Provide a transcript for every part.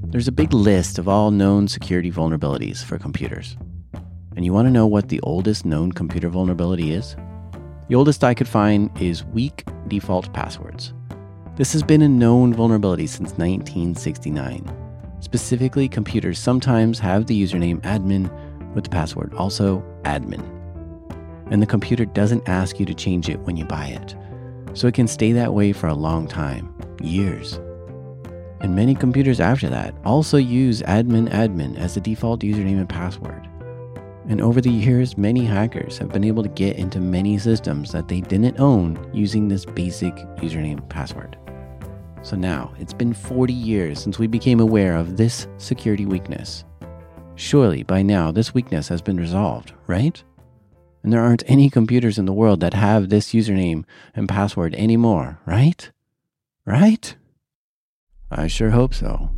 There's a big list of all known security vulnerabilities for computers. And you want to know what the oldest known computer vulnerability is? The oldest I could find is weak default passwords. This has been a known vulnerability since 1969. Specifically, computers sometimes have the username admin with the password also admin. And the computer doesn't ask you to change it when you buy it. So it can stay that way for a long time, years. And many computers after that also use admin as the default username and password. And over the years, many hackers have been able to get into many systems that they didn't own using this basic username and password. So now, it's been 40 years since we became aware of this security weakness. Surely, by now, this weakness has been resolved, right? And there aren't any computers in the world that have this username and password anymore, right? Right? I sure hope so.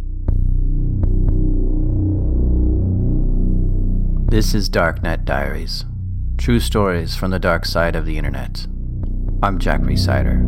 This is Darknet Diaries. True stories from the dark side of the internet. I'm Jack Rhysider.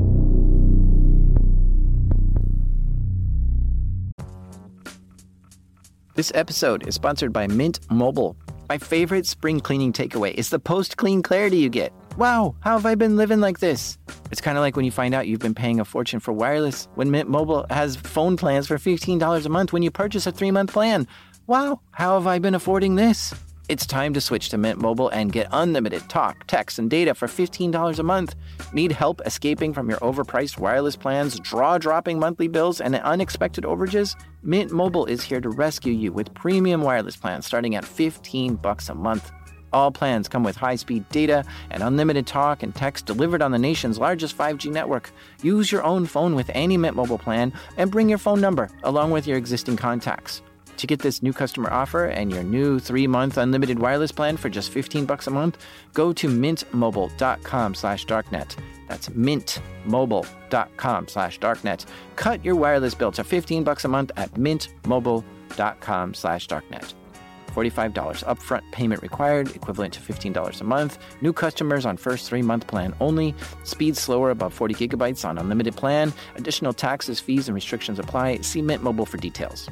This episode is sponsored by Mint Mobile. My favorite spring cleaning takeaway is the post-clean clarity you get. Wow, how have I been living like this? It's kind of like when you find out you've been paying a fortune for wireless when Mint Mobile has phone plans for $15 a month when you purchase a 3-month plan. Wow, how have I been affording this? It's time to switch to Mint Mobile and get unlimited talk, text, and data for $15 a month. Need help escaping from your overpriced wireless plans, jaw-dropping monthly bills, and unexpected overages? Mint Mobile is here to rescue you with premium wireless plans starting at $15 a month. All plans come with high-speed data and unlimited talk and text delivered on the nation's largest 5G network. Use your own phone with any Mint Mobile plan and bring your phone number along with your existing contacts. To get this new customer offer and your new 3-month unlimited wireless plan for just $15 a month, go to mintmobile.com/darknet. That's mintmobile.com/darknet. Cut your wireless bill to $15 a month at mintmobile.com/darknet. $45 upfront payment required, equivalent to $15 a month. New customers on first 3-month plan only. Speed slower above 40 gigabytes on unlimited plan. Additional taxes, fees, and restrictions apply. See Mint Mobile for details.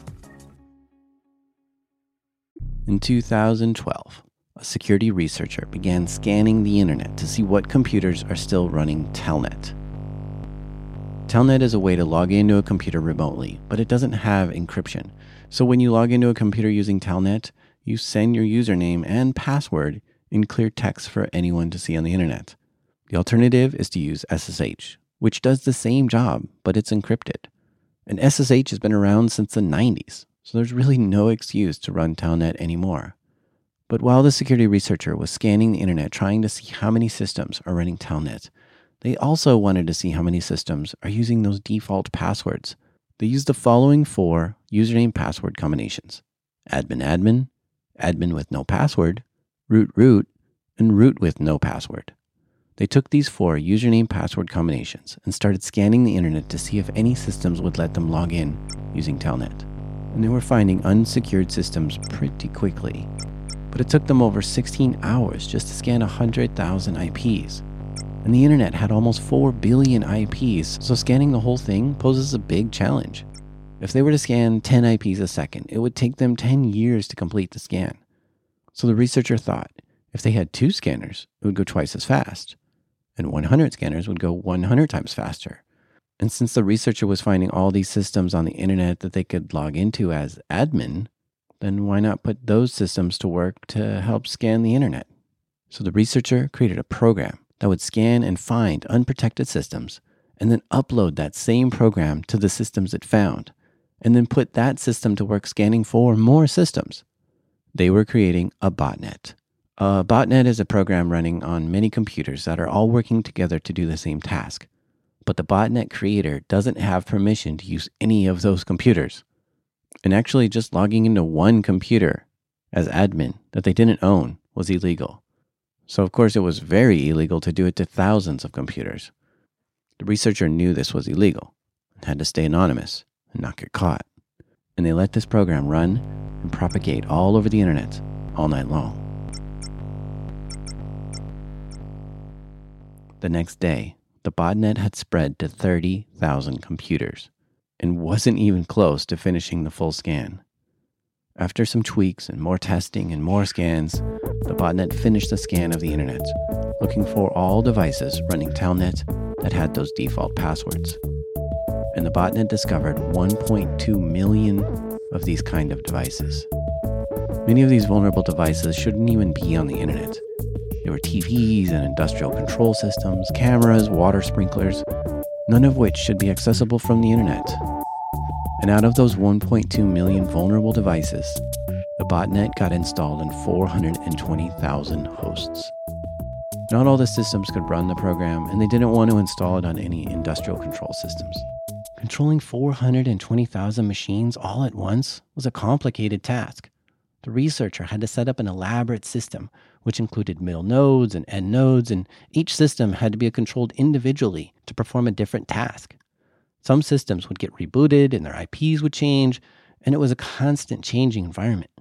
In 2012, a security researcher began scanning the internet to see what computers are still running Telnet. Telnet is a way to log into a computer remotely, but it doesn't have encryption. So when you log into a computer using Telnet, you send your username and password in clear text for anyone to see on the internet. The alternative is to use SSH, which does the same job, but it's encrypted. And SSH has been around since the 90s. So there's really no excuse to run Telnet anymore. But while the security researcher was scanning the internet trying to see how many systems are running Telnet, they also wanted to see how many systems are using those default passwords. They used the following 4 username password combinations: admin, admin with no password, root, and root with no password. They took these 4 username password combinations and started scanning the internet to see if any systems would let them log in using Telnet. And they were finding unsecured systems pretty quickly. But it took them over 16 hours just to scan 100,000 IPs. And the internet had almost 4 billion IPs, so scanning the whole thing poses a big challenge. If they were to scan 10 IPs a second, it would take them 10 years to complete the scan. So the researcher thought, if they had 2 scanners, it would go twice as fast. And 100 scanners would go 100 times faster. And since the researcher was finding all these systems on the internet that they could log into as admin, then why not put those systems to work to help scan the internet? So the researcher created a program that would scan and find unprotected systems and then upload that same program to the systems it found, and then put that system to work scanning for more systems. They were creating a botnet. A botnet is a program running on many computers that are all working together to do the same task. But the botnet creator doesn't have permission to use any of those computers. And actually just logging into one computer as admin that they didn't own was illegal. So of course it was very illegal to do it to thousands of computers. The researcher knew this was illegal and had to stay anonymous and not get caught. And they let this program run and propagate all over the internet all night long. The next day, the botnet had spread to 30,000 computers. and wasn't even close to finishing the full scan. After some tweaks and more testing and more scans, the botnet finished the scan of the internet, looking for all devices running Telnet that had those default passwords. And the botnet discovered 1.2 million of these kind of devices. Many of these vulnerable devices shouldn't even be on the internet. They were TVs and industrial control systems, cameras, water sprinklers, none of which should be accessible from the internet. And out of those 1.2 million vulnerable devices, the botnet got installed in 420,000 hosts. Not all the systems could run the program, and they didn't want to install it on any industrial control systems. Controlling 420,000 machines all at once was a complicated task. The researcher had to set up an elaborate system, which included middle nodes and end nodes, and each system had to be controlled individually to perform a different task. Some systems would get rebooted and their IPs would change, and it was a constant changing environment.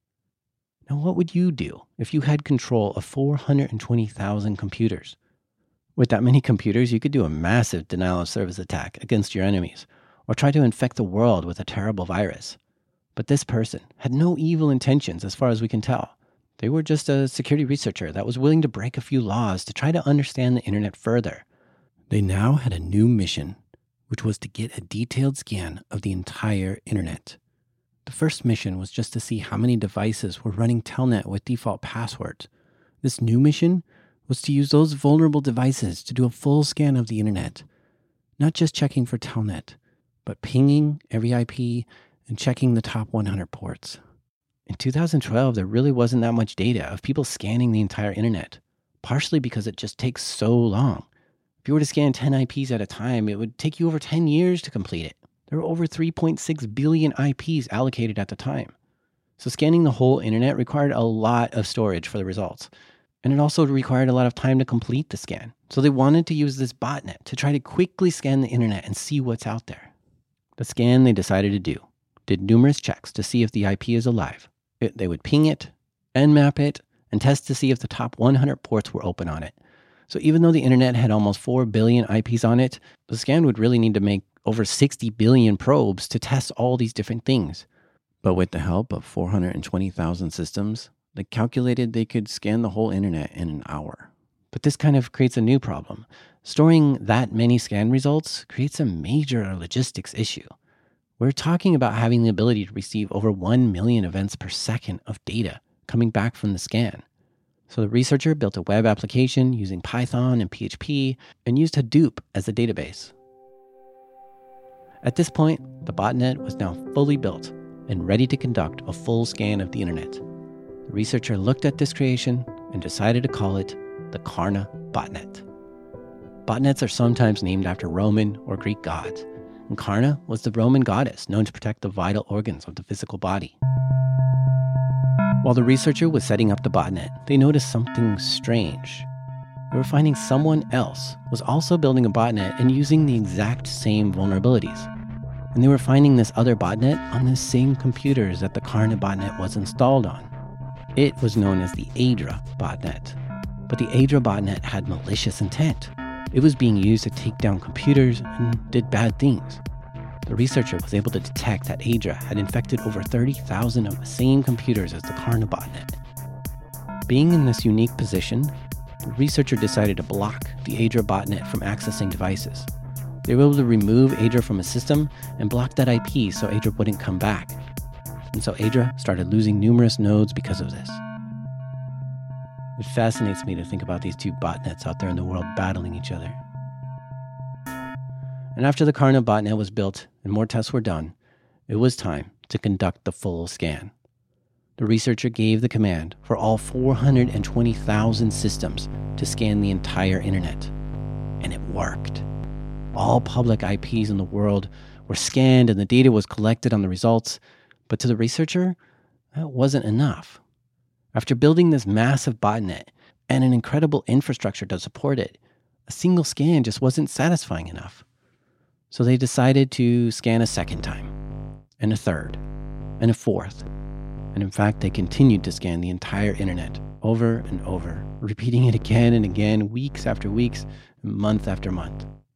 Now, what would you do if you had control of 420,000 computers? With that many computers, you could do a massive denial of service attack against your enemies, or try to infect the world with a terrible virus. But this person had no evil intentions as far as we can tell. They were just a security researcher that was willing to break a few laws to try to understand the internet further. They now had a new mission, which was to get a detailed scan of the entire internet. The first mission was just to see how many devices were running Telnet with default passwords. This new mission was to use those vulnerable devices to do a full scan of the internet, not just checking for Telnet, but pinging every IP and checking the top 100 ports. In 2012, there really wasn't that much data of people scanning the entire internet, partially because it just takes so long. If you were to scan 10 IPs at a time, it would take you over 10 years to complete it. There were over 3.6 billion IPs allocated at the time. So scanning the whole internet required a lot of storage for the results. And it also required a lot of time to complete the scan. So they wanted to use this botnet to try to quickly scan the internet and see what's out there. The scan they decided to do did numerous checks to see if the IP is alive. They would ping it, nmap it, and test to see if the top 100 ports were open on it. So even though the internet had almost 4 billion IPs on it, the scan would really need to make over 60 billion probes to test all these different things. But with the help of 420,000 systems, they calculated they could scan the whole internet in an hour. But this kind of creates a new problem. Storing that many scan results creates a major logistics issue. We're talking about having the ability to receive over 1 million events per second of data coming back from the scan. So the researcher built a web application using Python and PHP and used Hadoop as a database. At this point, the botnet was now fully built and ready to conduct a full scan of the internet. The researcher looked at this creation and decided to call it the Karna botnet. Botnets are sometimes named after Roman or Greek gods, and Karna was the Roman goddess known to protect the vital organs of the physical body. While the researcher was setting up the botnet, they noticed something strange. They were finding someone else was also building a botnet and using the exact same vulnerabilities. And they were finding this other botnet on the same computers that the Karna botnet was installed on. It was known as the Aidra botnet. But the Aidra botnet had malicious intent. It was being used to take down computers and did bad things. The researcher was able to detect that Aidra had infected over 30,000 of the same computers as the Karna botnet. Being in this unique position, the researcher decided to block the Aidra botnet from accessing devices. They were able to remove Aidra from a system and block that IP so Aidra wouldn't come back. And so Aidra started losing numerous nodes because of this. It fascinates me to think about these two botnets out there in the world battling each other. And after the Karna botnet was built and more tests were done, it was time to conduct the full scan. The researcher gave the command for all 420,000 systems to scan the entire internet. And it worked. All public IPs in the world were scanned and the data was collected on the results. But to the researcher, that wasn't enough. After building this massive botnet and an incredible infrastructure to support it, a single scan just wasn't satisfying enough. So they decided to scan a second time, and a third, and a fourth. And in fact, they continued to scan the entire internet over and over, repeating it again and again, weeks after weeks, month after month.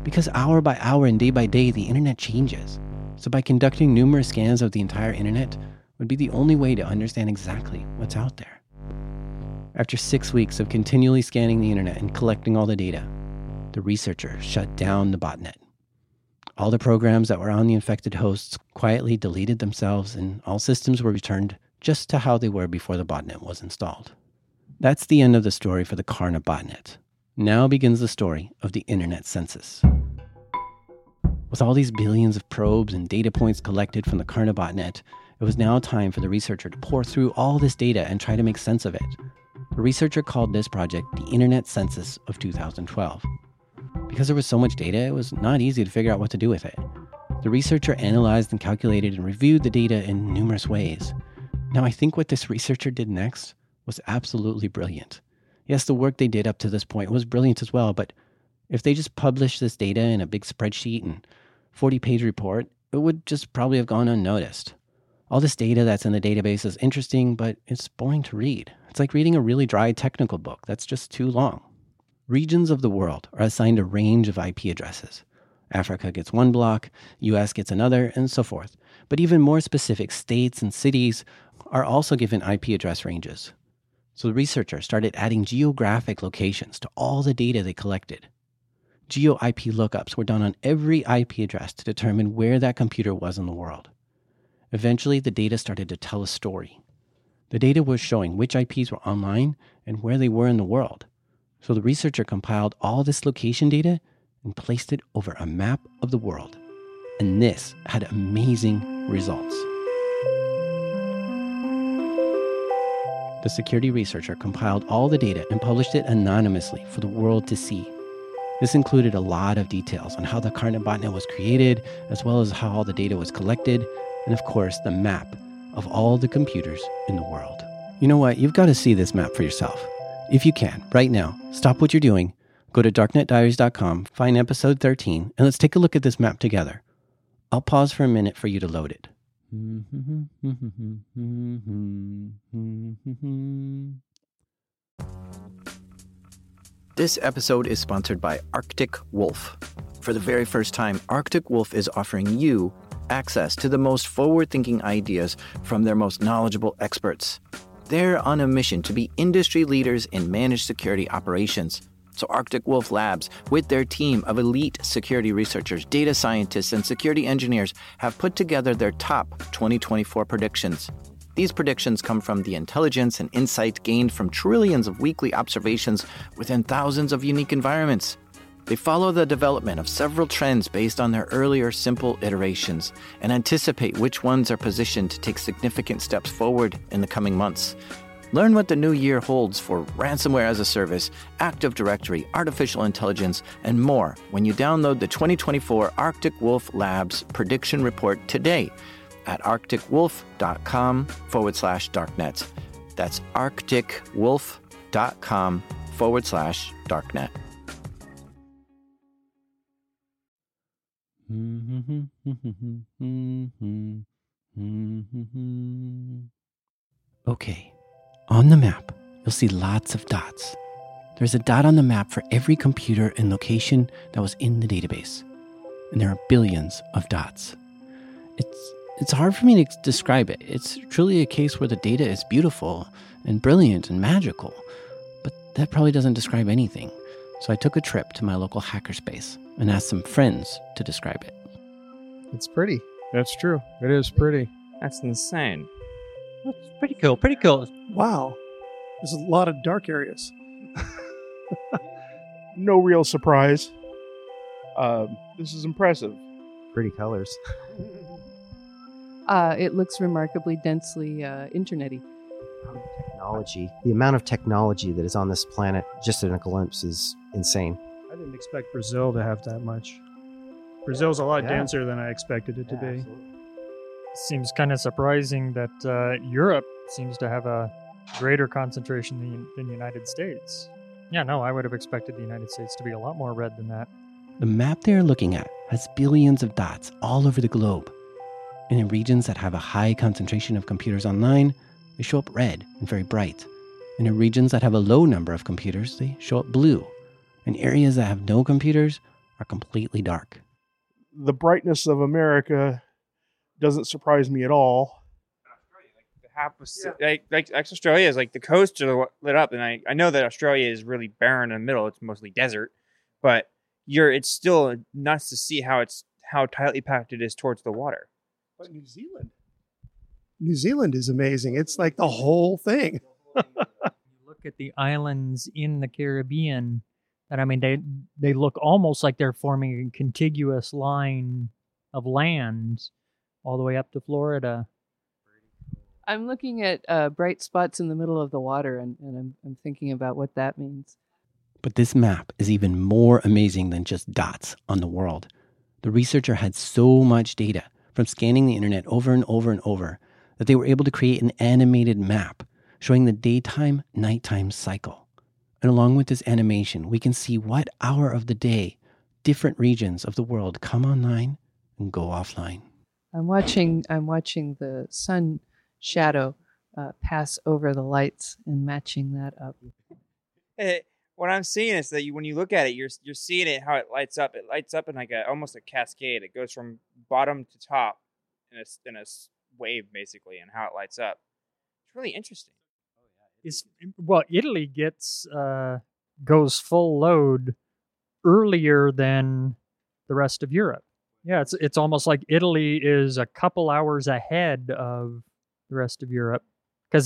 Because hour by hour and day by day, the internet changes. So by conducting numerous scans of the entire internet would be the only way to understand exactly what's out there. After 6 weeks of continually scanning the internet and collecting all the data, the researcher shut down the botnet. All the programs that were on the infected hosts quietly deleted themselves, and all systems were returned just to how they were before the botnet was installed. That's the end of the story for the Karna botnet. Now begins the story of the internet census. With all these billions of probes and data points collected from the Karna botnet, it was now time for the researcher to pour through all this data and try to make sense of it. The researcher called this project the Internet Census of 2012. Because there was so much data, it was not easy to figure out what to do with it. The researcher analyzed and calculated and reviewed the data in numerous ways. Now, I think what this researcher did next was absolutely brilliant. Yes, the work they did up to this point was brilliant as well, but if they just published this data in a big spreadsheet and 40-page report, it would just probably have gone unnoticed. All this data that's in the database is interesting, but it's boring to read. It's like reading a really dry technical book that's just too long. Regions of the world are assigned a range of IP addresses. Africa gets one block, US gets another, and so forth. But even more specific states and cities are also given IP address ranges. So the researcher started adding geographic locations to all the data they collected. Geo-IP lookups were done on every IP address to determine where that computer was in the world. Eventually, the data started to tell a story. The data was showing which IPs were online and where they were in the world. So the researcher compiled all this location data and placed it over a map of the world. And this had amazing results. The security researcher compiled all the data and published it anonymously for the world to see. This included a lot of details on how the Karna botnet was created, as well as how all the data was collected, and of course, the map of all the computers in the world. You know what? You've got to see this map for yourself. If you can, right now, stop what you're doing, go to darknetdiaries.com, find episode 13, and let's take a look at this map together. I'll pause for a minute for you to load it. This episode is sponsored by Arctic Wolf. For the very first time, Arctic Wolf is offering you access to the most forward-thinking ideas from their most knowledgeable experts. They're on a mission to be industry leaders in managed security operations. So Arctic Wolf Labs, with their team of elite security researchers, data scientists, and security engineers, have put together their top 2024 predictions. These predictions come from the intelligence and insight gained from trillions of weekly observations within thousands of unique environments. They follow the development of several trends based on their earlier simple iterations and anticipate which ones are positioned to take significant steps forward in the coming months. Learn what the new year holds for ransomware as a service, Active Directory, artificial intelligence, and more when you download the 2024 Arctic Wolf Labs Prediction Report today at arcticwolf.com/darknet. That's arcticwolf.com/darknet. Okay, on the map, you'll see lots of dots. There's a dot on the map for every computer and location that was in the database. And there are billions of dots. It's hard for me to describe it. It's truly a case where the data is beautiful and brilliant and magical, but that probably doesn't describe anything. So I took a trip to my local hackerspace and asked some friends to describe it. It's pretty. That's true. It is pretty. That's insane. That's pretty cool. Pretty cool. Wow. There's a lot of dark areas. No real surprise. This is impressive. Pretty colors. It looks remarkably densely internety. Technology. The amount of technology that is on this planet, just in a glimpse, is insane. I didn't expect Brazil to have that much. Brazil's a lot denser than I expected it to be. Absolutely. Seems kind of surprising that Europe seems to have a greater concentration than the United States. Yeah, no, I would have expected the United States to be a lot more red than that. The map they're looking at has billions of dots all over the globe. And in regions that have a high concentration of computers online, they show up red and very bright. And in regions that have a low number of computers, they show up blue. And areas that have no computers are completely dark. The brightness of America doesn't surprise me at all. Like Australia is like the coasts are lit up, and I know that Australia is really barren in the middle. It's mostly desert, but it's still nuts to see how tightly packed it is towards the water. But New Zealand is amazing. It's like the whole thing. Look at the islands in the Caribbean, and I mean they look almost like they're forming a contiguous line of land all the way up to Florida. I'm looking at bright spots in the middle of the water, and I'm thinking about what that means. But this map is even more amazing than just dots on the world. The researcher had so much data from scanning the internet over and over and over that they were able to create an animated map showing the daytime-nighttime cycle. And along with this animation, we can see what hour of the day different regions of the world come online and go offline. I'm watching the sun shadow pass over the lights and matching that up. What I'm seeing is that when you look at it, you're seeing it how it lights up. It lights up in like almost a cascade. It goes from bottom to top in a wave basically, and how it lights up. It's really interesting. Italy goes full load earlier than the rest of Europe. Yeah, it's almost like Italy is a couple hours ahead of the rest of Europe, because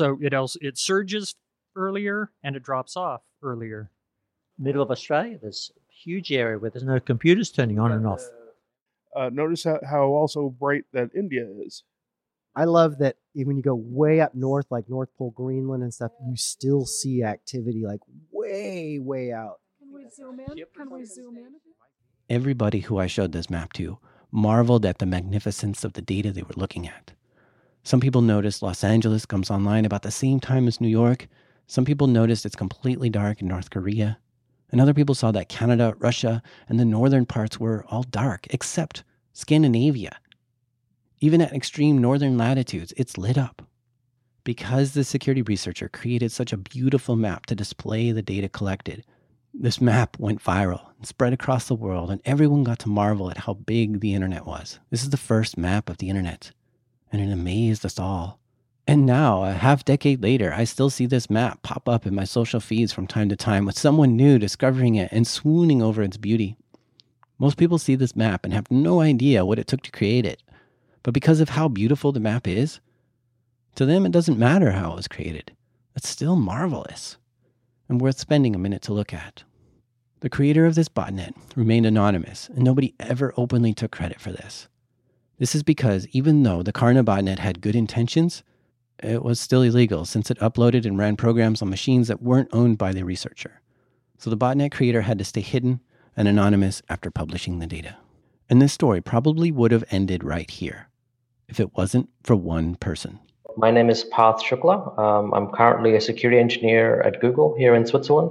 it surges earlier and it drops off earlier. Middle of Australia, there's a huge area where there's no computers turning on and off. Notice how also bright that India is. I love that when you go way up north, like North Pole, Greenland and stuff, you still see activity like way, way out. Can we zoom in? Everybody who I showed this map to marveled at the magnificence of the data they were looking at. Some people noticed Los Angeles comes online about the same time as New York. Some people noticed it's completely dark in North Korea. And other people saw that Canada, Russia, and the northern parts were all dark, except Scandinavia. Even at extreme northern latitudes, it's lit up. Because the security researcher created such a beautiful map to display the data collected, this map went viral and spread across the world, and everyone got to marvel at how big the internet was. This is the first map of the internet, and it amazed us all. And now, a half-decade later, I still see this map pop up in my social feeds from time to time with someone new discovering it and swooning over its beauty. Most people see this map and have no idea what it took to create it. But because of how beautiful the map is, to them it doesn't matter how it was created. It's still marvelous and worth spending a minute to look at. The creator of this botnet remained anonymous, and nobody ever openly took credit for this. This is because even though the Karna botnet had good intentions, it was still illegal since it uploaded and ran programs on machines that weren't owned by the researcher. So the botnet creator had to stay hidden and anonymous after publishing the data. And this story probably would have ended right here if it wasn't for one person. My name is Parth Shukla. I'm currently a security engineer at Google here in Switzerland.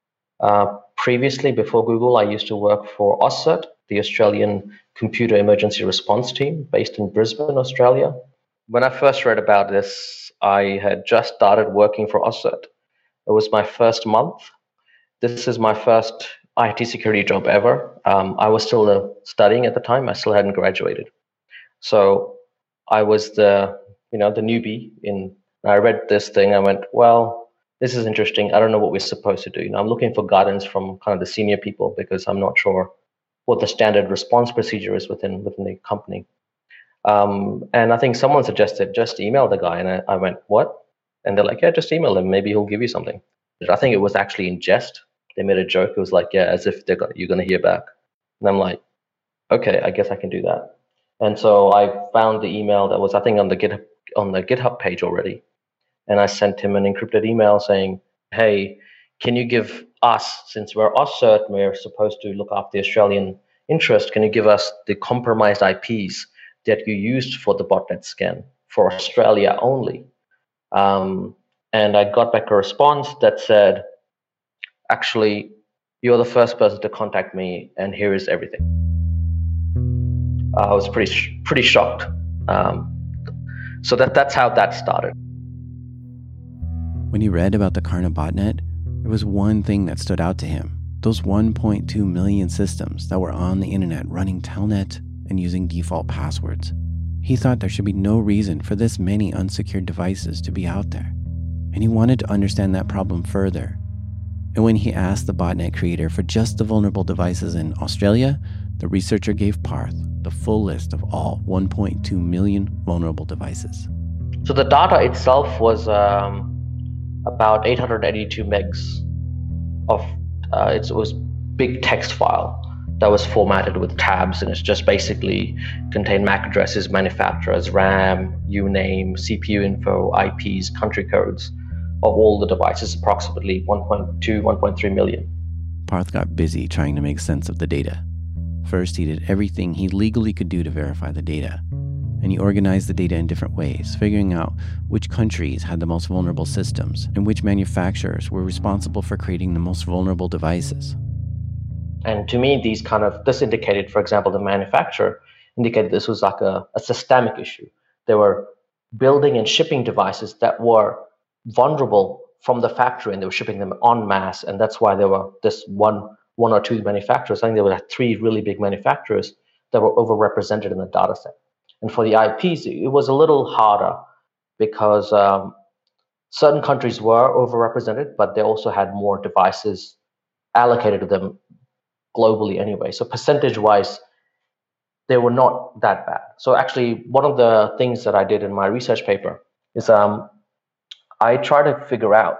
Previously, before Google, I used to work for AusCert, the Australian Computer Emergency Response Team based in Brisbane, Australia. When I first read about this, I had just started working for AusCert. It was my first month. This is my first IT security job ever. I was still studying at the time. I still hadn't graduated. So I was the newbie I read this thing. I went, well, this is interesting. I don't know what we're supposed to do. I'm looking for guidance from kind of the senior people because I'm not sure what the standard response procedure is within the company. And I think someone suggested just email the guy. And I went, what? And they're like, yeah, just email him. Maybe he'll give you something. I think it was actually in jest. They made a joke. It was like, yeah, as if you're going to hear back. And I'm like, okay, I guess I can do that. And so I found the email that was, I think, on the GitHub page already. And I sent him an encrypted email saying, hey, can you give us, since we're AusCert, we're supposed to look after the Australian interest, can you give us the compromised IPs that you used for the botnet scan for Australia only? And I got back a response that said, actually, you're the first person to contact me, and here is everything. I was pretty shocked. So that's how that started. When he read about the Karna botnet, there was one thing that stood out to him, those 1.2 million systems that were on the internet running Telnet and using default passwords. He thought there should be no reason for this many unsecured devices to be out there, and he wanted to understand that problem further. And when he asked the botnet creator for just the vulnerable devices in Australia, the researcher gave Parth the full list of all 1.2 million vulnerable devices. So the data itself was about 882 megs of, it was big text file that was formatted with tabs, and it's just basically contained MAC addresses, manufacturers, RAM, uname, CPU info, IPs, country codes of all the devices, approximately 1.2, 1.3 million. Parth got busy trying to make sense of the data. First, he did everything he legally could do to verify the data, and he organized the data in different ways, figuring out which countries had the most vulnerable systems and which manufacturers were responsible for creating the most vulnerable devices. And to me, this indicated, for example, the manufacturer indicated this was like a systemic issue. They were building and shipping devices that were vulnerable from the factory, and they were shipping them en masse, and that's why there were this one or two manufacturers. I think there were 3 really big manufacturers that were overrepresented in the data set. And for the IPs, it was a little harder because certain countries were overrepresented, but they also had more devices allocated to them globally anyway. So percentage-wise, they were not that bad. So actually, one of the things that I did in my research paper is I tried to figure out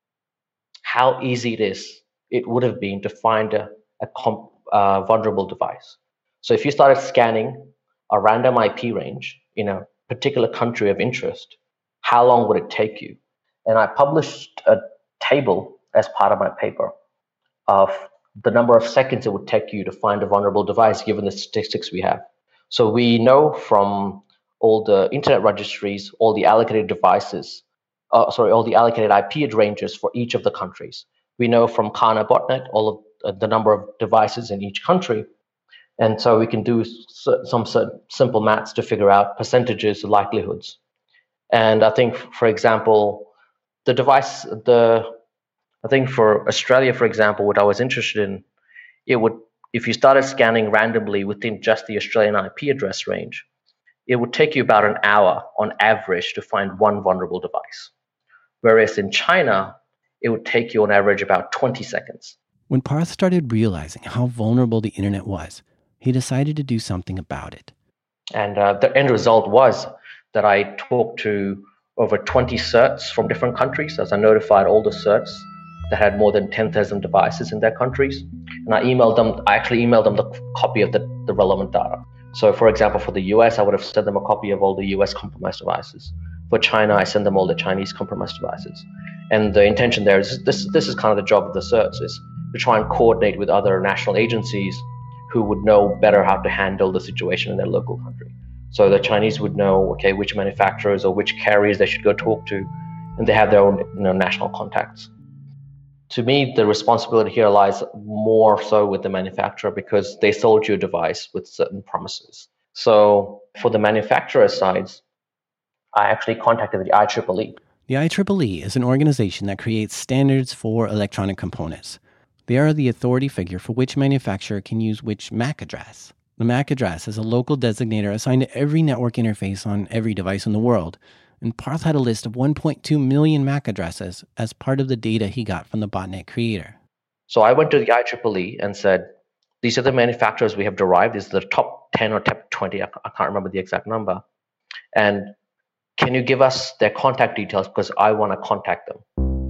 how easy it would have been to find a vulnerable device. So if you started scanning a random IP range in a particular country of interest, how long would it take you? And I published a table as part of my paper of the number of seconds it would take you to find a vulnerable device given the statistics we have. So we know from all the internet registries, all the allocated devices, all the allocated IP ranges for each of the countries. We know from Kana Botnet all of the number of devices in each country. And so we can do some simple maths to figure out percentages, likelihoods. And I think, for example, I think for Australia, for example, what I was interested in, if you started scanning randomly within just the Australian IP address range, it would take you about an hour on average to find one vulnerable device. Whereas in China, it would take you on average about 20 seconds. When Parth started realizing how vulnerable the internet was, he decided to do something about it. And the end result was that I talked to over 20 certs from different countries, as I notified all the certs that had more than 10,000 devices in their countries. And I actually emailed them the copy of the relevant data. So for example, for the US, I would have sent them a copy of all the US compromised devices. For China, I sent them all the Chinese compromised devices. And the intention there is, this is kind of the job of the certs, is to try and coordinate with other national agencies who would know better how to handle the situation in their local country. So the Chinese would know, okay, which manufacturers or which carriers they should go talk to, and they have their own national contacts. To me, the responsibility here lies more so with the manufacturer because they sold you a device with certain promises. So for the manufacturer sides, I actually contacted the IEEE. The IEEE is an organization that creates standards for electronic components. They are the authority figure for which manufacturer can use which MAC address. The MAC address is a local designator assigned to every network interface on every device in the world. And Parth had a list of 1.2 million MAC addresses as part of the data he got from the botnet creator. So I went to the IEEE and said, these are the manufacturers we have derived. These are the top 10 or top 20. I can't remember the exact number. And can you give us their contact details because I want to contact them?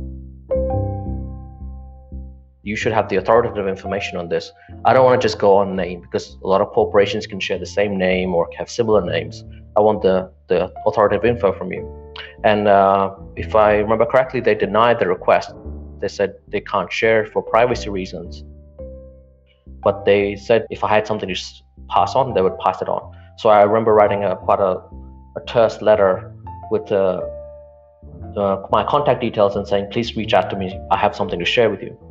You should have the authoritative information on this. I don't want to just go on name because a lot of corporations can share the same name or have similar names. I want the authoritative info from you. And if I remember correctly, they denied the request. They said they can't share for privacy reasons. But they said if I had something to pass on, they would pass it on. So I remember writing quite a terse letter with my contact details and saying, please reach out to me. I have something to share with you.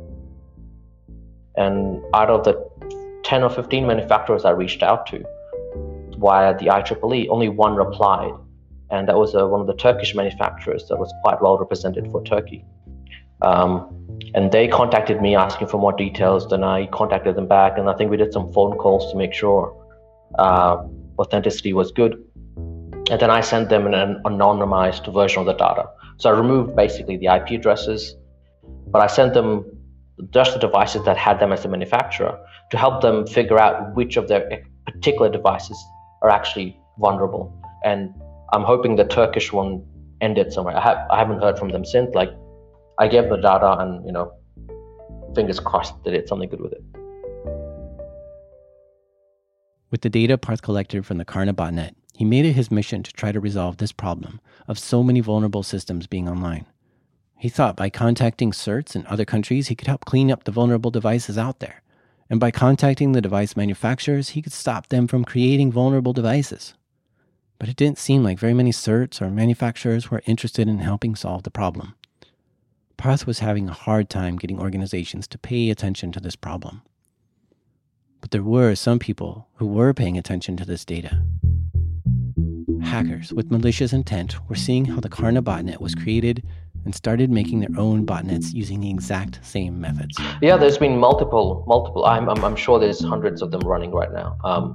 And out of the 10 or 15 manufacturers I reached out to via the IEEE, only one replied. And that was one of the Turkish manufacturers that was quite well represented for Turkey. And they contacted me asking for more details. Then I contacted them back, and I think we did some phone calls to make sure authenticity was good. And then I sent them an anonymized version of the data. So I removed basically the IP addresses, but I sent them just the devices that had them as the manufacturer to help them figure out which of their particular devices are actually vulnerable. And I'm hoping the Turkish one ended somewhere. I haven't heard from them since. Like, I gave them the data, and fingers crossed they did something good with it. With the data Parth collected from the Karna botnet, he made it his mission to try to resolve this problem of so many vulnerable systems being online. He thought by contacting certs in other countries, he could help clean up the vulnerable devices out there. And by contacting the device manufacturers, he could stop them from creating vulnerable devices. But it didn't seem like very many certs or manufacturers were interested in helping solve the problem. Parth was having a hard time getting organizations to pay attention to this problem. But there were some people who were paying attention to this data. Hackers with malicious intent were seeing how the Karna botnet was created and started making their own botnets using the exact same methods. Yeah, there's been multiple. I'm sure there's hundreds of them running right now.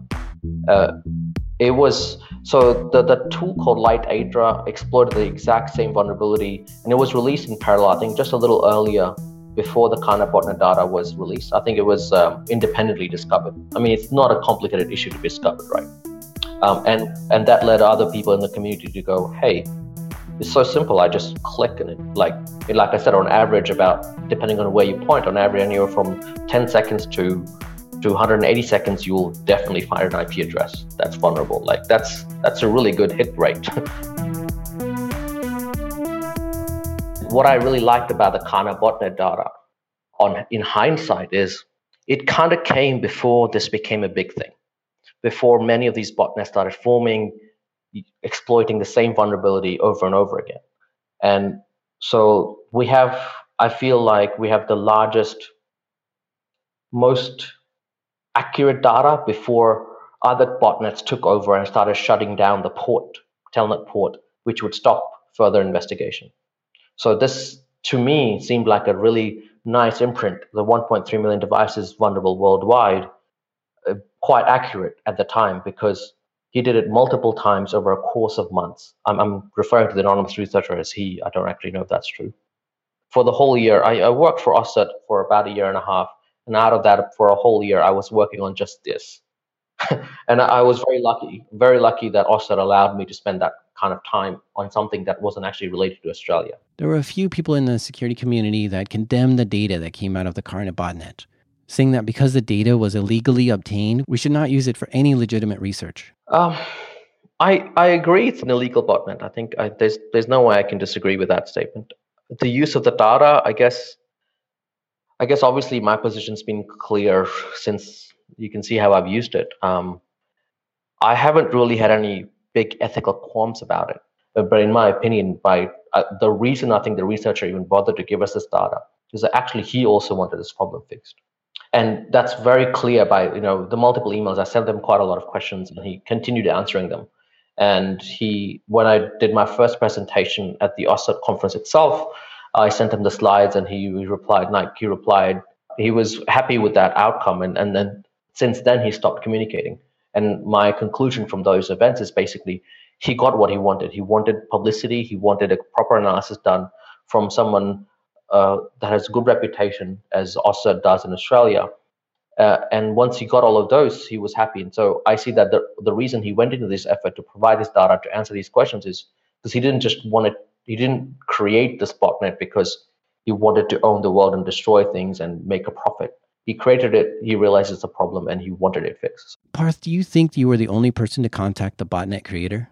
It was so the tool called LightAdra exploited the exact same vulnerability, and it was released in parallel. I think just a little earlier before the Karna botnet data was released. I think it was independently discovered. I mean, it's not a complicated issue to be discovered, right? And that led other people in the community to go, hey, it's so simple. I just click, and it, like I said, on average, about, depending on where you point, on average anywhere from 10 seconds to 180 seconds, you'll definitely find an IP address that's vulnerable. Like that's a really good hit rate. What I really liked about the Karna botnet data in hindsight is it kind of came before this became a big thing, before many of these botnets started forming, exploiting the same vulnerability over and over again. And so I feel like we have the largest, most accurate data before other botnets took over and started shutting down the telnet port, which would stop further investigation. So this, to me, seemed like a really nice imprint. The 1.3 million devices vulnerable worldwide, quite accurate at the time, because he did it multiple times over a course of months. I'm referring to the anonymous researcher as he. I don't actually know if that's true. For the whole year, I worked for OSCERT for about a year and a half. And out of that, for a whole year, I was working on just this. And I was very lucky that OSCERT allowed me to spend that kind of time on something that wasn't actually related to Australia. There were a few people in the security community that condemned the data that came out of the Karna botnet, saying that because the data was illegally obtained, we should not use it for any legitimate research. I agree it's an illegal botnet. I think there's no way I can disagree with that statement. The use of the data, I guess obviously my position's been clear since you can see how I've used it. I haven't really had any big ethical qualms about it. But in my opinion, the reason I think the researcher even bothered to give us this data is that actually he also wanted this problem fixed. And that's very clear by the multiple emails. I sent him quite a lot of questions, and he continued answering them. And when I did my first presentation at the OSCERT conference itself, I sent him the slides, and he replied. He was happy with that outcome, and then since then he stopped communicating. And my conclusion from those events is basically he got what he wanted. He wanted publicity. He wanted a proper analysis done from someone that has a good reputation, as OSCERT does in Australia. And once he got all of those, he was happy. And so I see that the reason he went into this effort to provide this data to answer these questions is because he didn't create this botnet because he wanted to own the world and destroy things and make a profit. He created it, he realized it's a problem, and he wanted it fixed. Parth, do you think you were the only person to contact the botnet creator?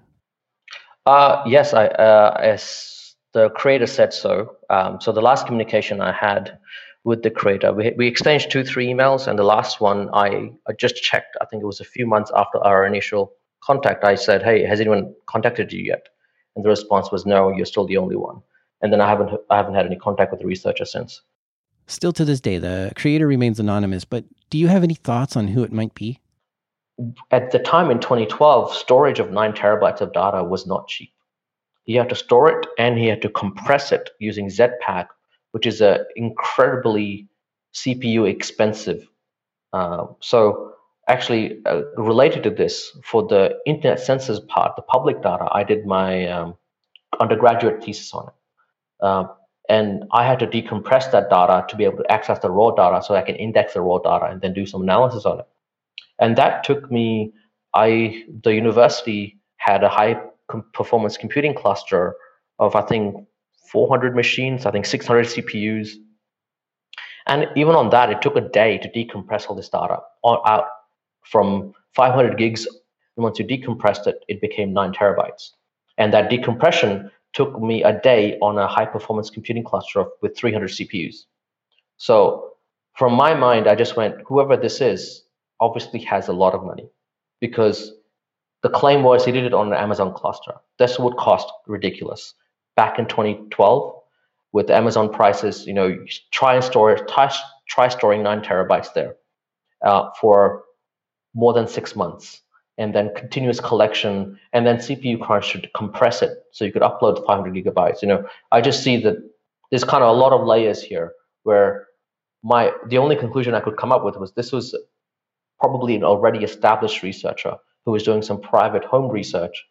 Yes, as the creator said so. So the last communication I had with the creator, we exchanged 2-3 emails, and the last one I just checked. I think it was a few months after our initial contact. I said, "Hey, has anyone contacted you yet?" And the response was, "No, you're still the only one." And then I haven't had any contact with the researcher since. Still to this day, the creator remains anonymous, but do you have any thoughts on who it might be? At the time in 2012, storage of 9 terabytes of data was not cheap. He had to store it, and he had to compress it using Jetpack which is a incredibly CPU expensive. So actually, related to this, for the internet census part, the public data, I did my undergraduate thesis on it. And I had to decompress that data to be able to access the raw data so I can index the raw data and then do some analysis on it. And that took me, the university had a high performance computing cluster of, I think, 400 machines, I think 600 CPUs. And even on that, it took a day to decompress all this data out from 500 gigs. And once you decompressed it, it became 9 terabytes. And that decompression took me a day on a high performance computing cluster with 300 CPUs. So from my mind, I just went, whoever this is obviously has a lot of money, because the claim was he did it on an Amazon cluster. This would cost ridiculous. Back in 2012, with Amazon prices, try storing 9 terabytes there for more than 6 months, and then continuous collection, and then CPU crunch to compress it so you could upload 500 gigabytes. I just see that there's kind of a lot of layers here where the only conclusion I could come up with was this was probably an already established researcher who was doing some private home research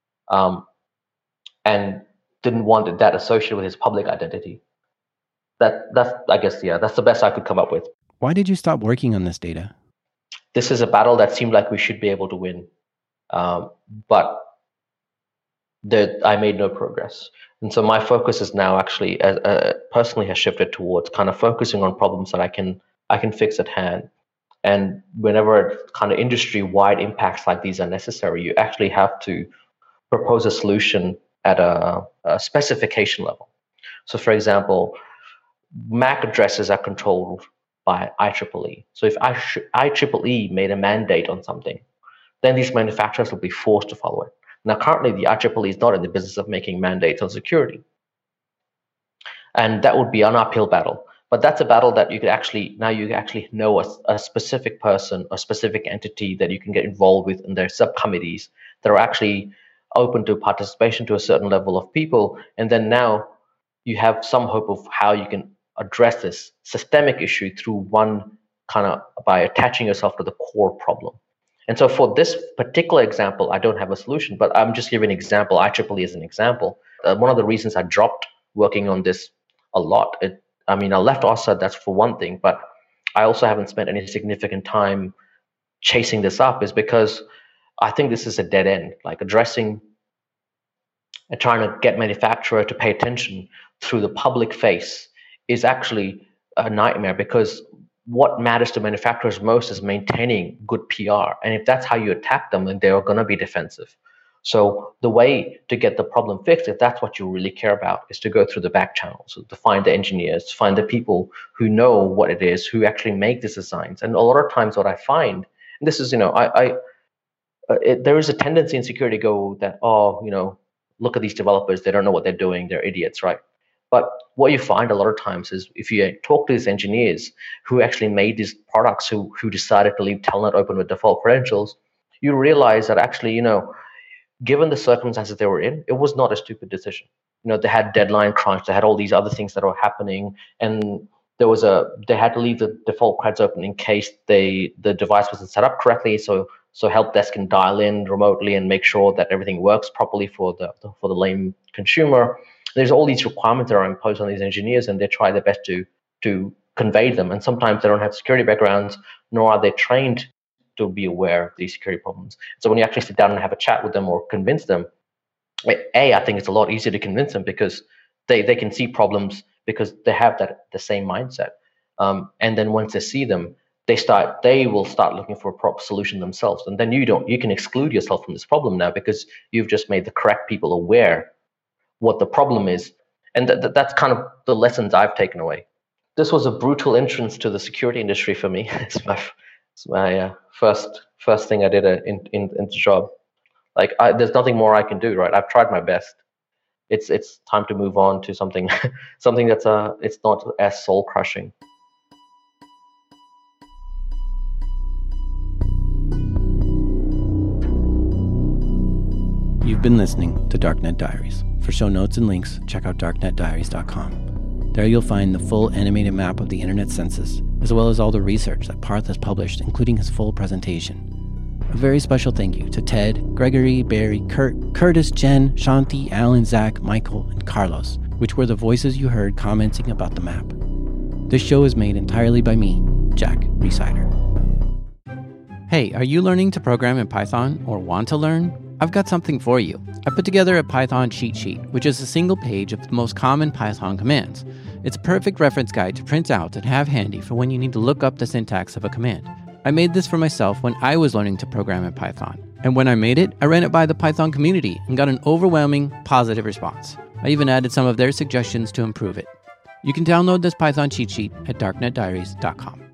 and didn't want that associated with his public identity. That's I guess, that's the best I could come up with. Why did you stop working on this data? This is a battle that seemed like we should be able to win, but I made no progress. And so my focus is now actually, personally, has shifted towards kind of focusing on problems that I can fix at hand. And whenever kind of industry-wide impacts like these are necessary, you actually have to propose a solution at a specification level. So, for example, MAC addresses are controlled by IEEE. So if IEEE made a mandate on something, then these manufacturers will be forced to follow it. Now, currently, the IEEE is not in the business of making mandates on security. And that would be an uphill battle. But that's a battle that you actually know a specific person, a specific entity that you can get involved with, and their subcommittees that are actually open to participation to a certain level of people. And then now you have some hope of how you can address this systemic issue through one by attaching yourself to the core problem. And so for this particular example, I don't have a solution, but I'm just giving an example, IEEE as an example. One of the reasons I dropped working on this a lot, I left OSSA, that's for one thing, but I also haven't spent any significant time chasing this up, is because I think this is a dead end. Like addressing and trying to get manufacturer to pay attention through the public face is actually a nightmare, because what matters to manufacturers most is maintaining good PR. And if that's how you attack them, then they're going to be defensive. So the way to get the problem fixed, if that's what you really care about, is to go through the back channels, so to find the engineers, to find the people who know what it is, who actually make these designs. And a lot of times what I find, and this is, there is a tendency in security to go that, look at these developers, they don't know what they're doing, they're idiots, right? But what you find a lot of times is if you talk to these engineers who actually made these products, who decided to leave Telnet open with default credentials, you realize that actually, given the circumstances they were in, it was not a stupid decision. They had deadline crunch, they had all these other things that were happening, and they had to leave the default creds open in case the device wasn't set up correctly. So help desk can dial in remotely and make sure that everything works properly for the lame consumer. There's all these requirements that are imposed on these engineers, and they try their best to convey them. And sometimes they don't have security backgrounds, nor are they trained to be aware of these security problems. So when you actually sit down and have a chat with them or convince them, I think it's a lot easier to convince them because they can see problems because they have the same mindset. And then once they see them, they will start looking for a proper solution themselves. And then you can exclude yourself from this problem now because you've just made the correct people aware what the problem is. And that's kind of the lessons I've taken away. This was a brutal entrance to the security industry for me. It's my first thing I did in the job. There's nothing more I can do, right? I've tried my best. It's time to move on to something that's it's not as soul crushing. You've been listening to Darknet Diaries. For show notes and links, check out darknetdiaries.com. There you'll find the full animated map of the internet census, as well as all the research that Parth has published, including his full presentation. A very special thank you to Ted, Gregory, Barry, Kurt, Curtis, Jen, Shanti, Alan, Zach, Michael, and Carlos, which were the voices you heard commenting about the map. This show is made entirely by me, Jack Rhysider. Hey, are you learning to program in Python or want to learn? I've got something for you. I put together a Python cheat sheet, which is a single page of the most common Python commands. It's a perfect reference guide to print out and have handy for when you need to look up the syntax of a command. I made this for myself when I was learning to program in Python. And when I made it, I ran it by the Python community and got an overwhelming positive response. I even added some of their suggestions to improve it. You can download this Python cheat sheet at darknetdiaries.com.